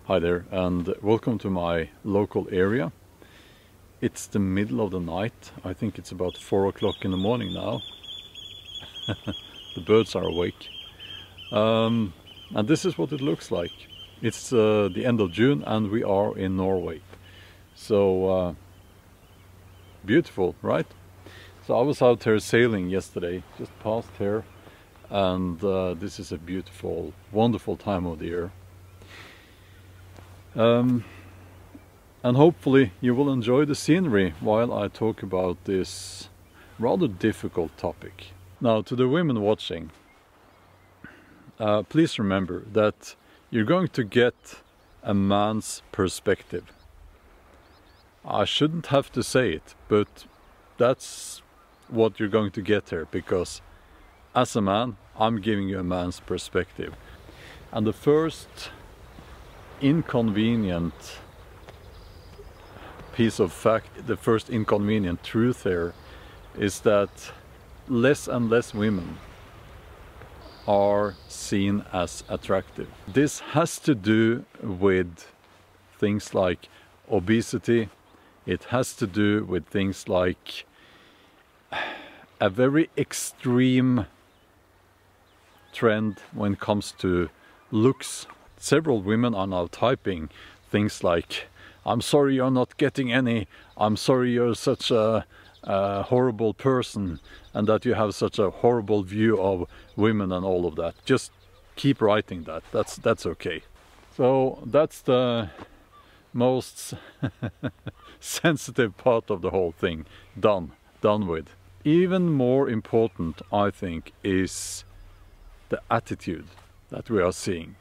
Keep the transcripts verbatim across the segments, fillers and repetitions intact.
Hi there, and welcome to my local area. It's the middle of the night. I think it's about four o'clock in the morning now. The birds are awake. Um, and this is what it looks like. It's uh, the end of June and we are in Norway. So, uh, beautiful, right? So I was out here sailing yesterday, just past here. And uh, this is a beautiful, wonderful time of the year. Um, and hopefully you will enjoy the scenery while I talk about this rather difficult topic. Now, to the women watching, uh, please remember that you're going to get a man's perspective. I shouldn't have to say it, but that's what you're going to get here, because as a man, I'm giving you a man's perspective. And the first inconvenient piece of fact, the first inconvenient truth here, is that less and less women are seen as attractive. This has to do with things like obesity. It has to do with things like a very extreme trend when it comes to looks. Several women are now typing things like, "I'm sorry you're not getting any, I'm sorry you're such a, a horrible person, and that you have such a horrible view of women," and all of that. Just keep writing that, that's, that's okay. So that's the most sensitive part of the whole thing done, done with. Even more important, I think, is the attitude that we are seeing.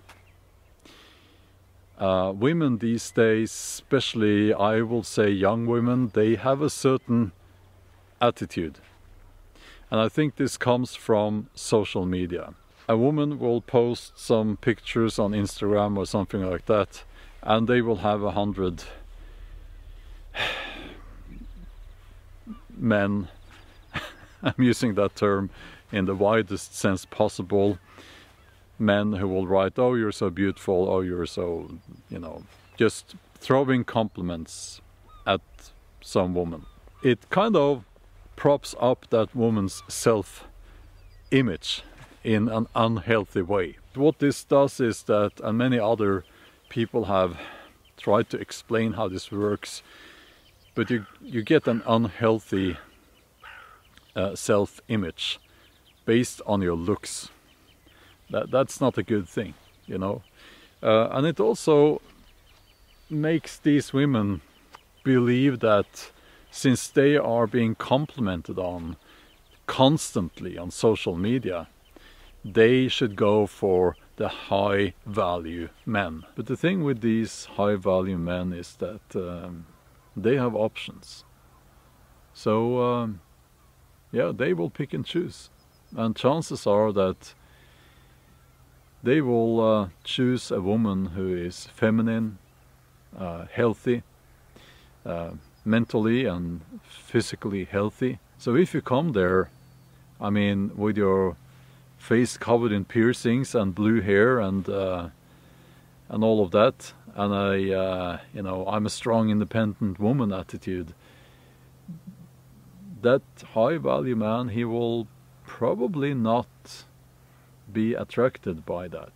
Uh, women these days, especially I will say young women, they have a certain attitude. And I think this comes from social media. A woman will post some pictures on Instagram or something like that, and they will have a hundred men, I'm using that term in the widest sense possible, men who will write, "Oh, you're so beautiful," "Oh, you're so," you know, just throwing compliments at some woman. It kind of props up that woman's self-image in an unhealthy way. What this does is that, and many other people have tried to explain how this works, but you, you get an unhealthy uh, self-image based on your looks. That, that's not a good thing, you know. Uh, and it also makes these women believe that since they are being complimented on constantly on social media, they should go for the high value men. But the thing with these high value men is that um, they have options. So um, yeah, they will pick and choose. And chances are that they will uh, choose a woman who is feminine, uh, healthy, uh, mentally and physically healthy. So if you come there, I mean, with your face covered in piercings and blue hair and uh, and all of that, and a uh, you know, I'm a strong, independent woman attitude, that high value man, he will probably not be attracted by that.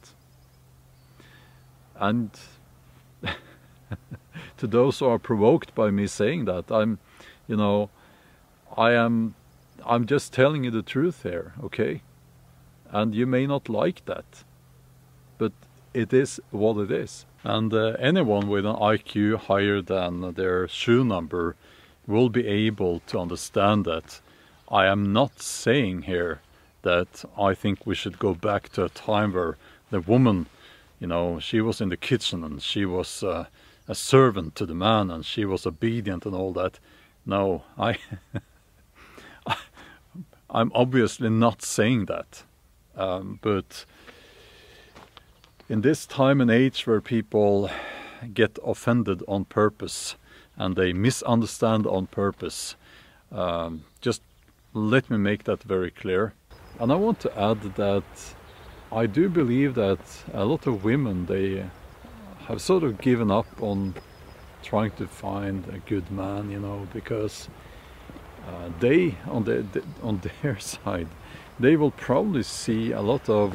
And to those who are provoked by me saying that, I'm, you know, I am, I'm just telling you the truth here, okay? And you may not like that, but it is what it is. And uh, anyone with an I Q higher than their shoe number will be able to understand that I am not saying here that I think we should go back to a time where the woman, you know, she was in the kitchen and she was uh, a servant to the man and she was obedient and all that. No, I, I'm obviously not saying that. Um, but in this time and age where people get offended on purpose and they misunderstand on purpose, um, just let me make that very clear. And I want to add that I do believe that a lot of women, they have sort of given up on trying to find a good man, you know, because uh, they, on, the, the, on their side, they will probably see a lot of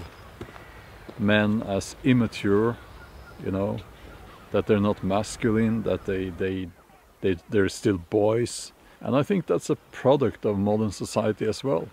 men as immature, you know, that they're not masculine, that they, they, they, they're still boys. And I think that's a product of modern society as well.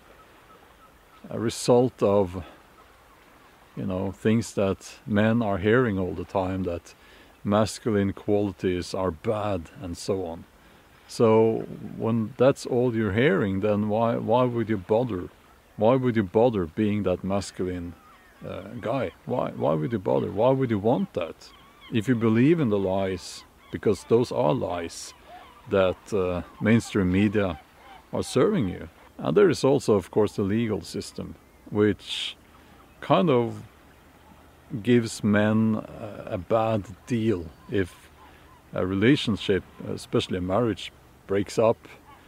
A result of, you know, things that men are hearing all the time, that masculine qualities are bad and so on. So when that's all you're hearing, then why, why would you bother? Why would you bother being that masculine uh, guy? Why, why would you bother? Why would you want that? If you believe in the lies, because those are lies that uh, mainstream media are serving you. And there is also, of course, the legal system, which kind of gives men a, a bad deal if a relationship, especially a marriage, breaks up.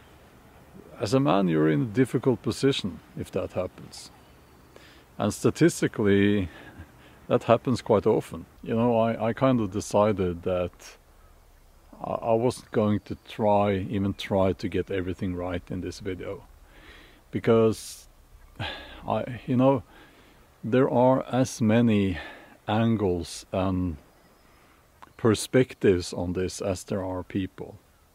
As a man, you're in a difficult position if that happens. And statistically, that happens quite often. You know, I, I kind of decided that I, I wasn't going to try, even try to get everything right in this video. Because, I, you know, there are as many angles and perspectives on this as there are people.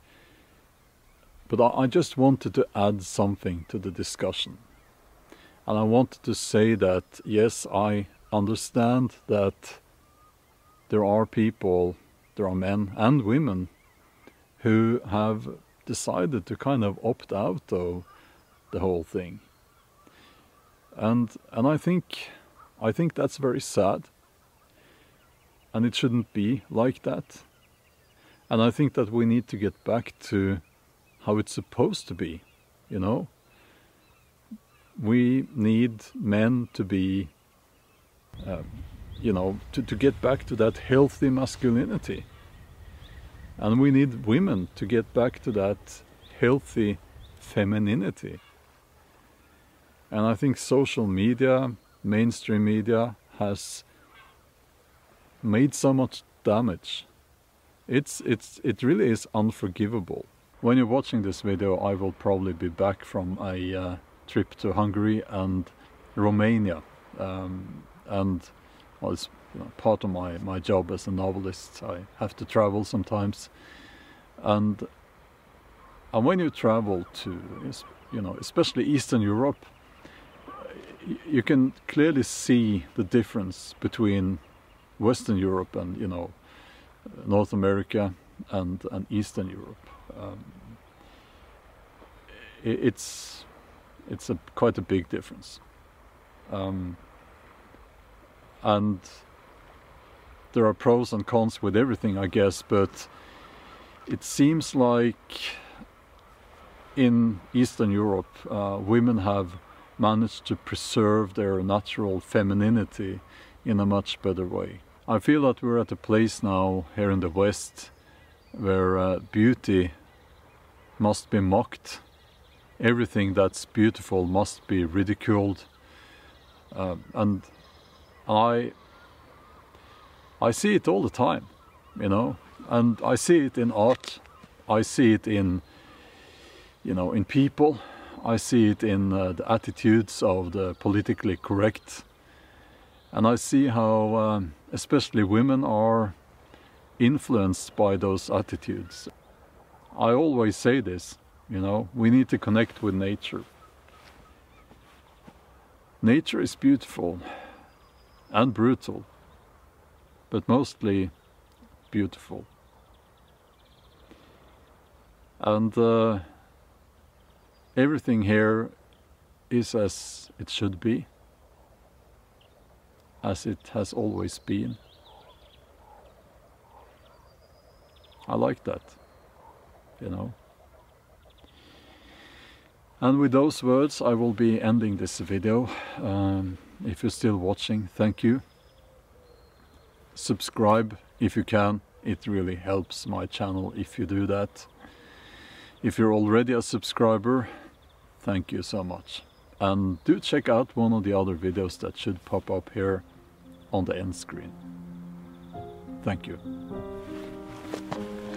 But I, I just wanted to add something to the discussion. And I wanted to say that, yes, I understand that there are people, there are men and women who have decided to kind of opt out of the whole thing. And and I think I think that's very sad. And it shouldn't be like that. And I think that we need to get back to how it's supposed to be, you know? We need men to be, uh, you know, to, to get back to that healthy masculinity. And we need women to get back to that healthy femininity. And I think social media, mainstream media, has made so much damage. It's, it's, it really is unforgivable. When you're watching this video, I will probably be back from a uh, trip to Hungary and Romania. Um, and well, it's, you know, part of my, my job as a novelist. I have to travel sometimes. And, and when you travel to, you know, especially Eastern Europe, you can clearly see the difference between Western Europe and, you know, North America and, and Eastern Europe. Um, it, it's it's a quite a big difference, um, and there are pros and cons with everything, I guess. But it seems like in Eastern Europe, uh, women have managed to preserve their natural femininity in a much better way. I feel that we're at a place now here in the West where uh, beauty must be mocked. Everything that's beautiful must be ridiculed. Uh, and I I see it all the time, you know, and I see it in art, I see it in, you know, in people, I see it in uh, the attitudes of the politically correct. And I see how um, especially women are influenced by those attitudes. I always say this, you know, we need to connect with nature. Nature is beautiful and brutal, but mostly beautiful. And uh, everything here is as it should be, as it has always been. I like that, you know. And with those words, I will be ending this video. Um, if you're still watching, thank you. Subscribe if you can. It really helps my channel if you do that. If you're already a subscriber, thank you so much. And do check out one of the other videos that should pop up here on the end screen. Thank you.